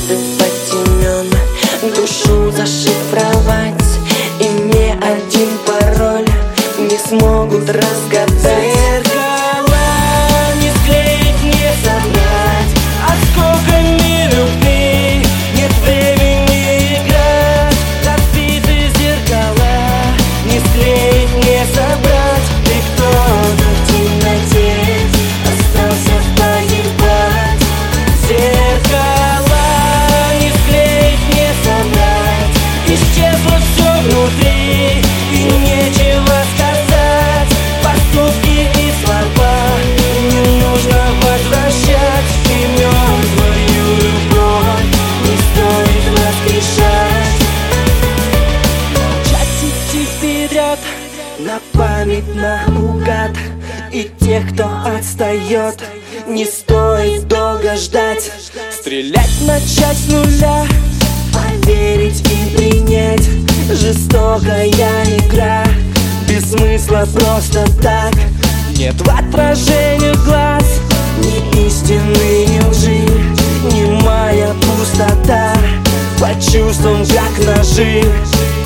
засыпать имен, душу зашифровать, и ни один пароль не смогут разгадать. Зеркала не склеить, не собрать, а сколько ни любви, нет времени играть. Разбитые зеркала не склеить, не собрать. Ты кто-то в темноте остался погибать. Зеркала не склеить, не собрать, исчезло все внутри, и нечего сказать. Поступки и слова не нужно возвращать, и мертвую любовь не стоит воскрешать. Молчать, идти вперед, на память, наугад, и тех, кто отстает, не стоит долго ждать. Стрелять начать с нуля, поверить и принять. Жестокая игра, без смысла просто так. Нет в отражениях глаз ни истины, ни лжи, немая пустота. По чувствам, как ножи,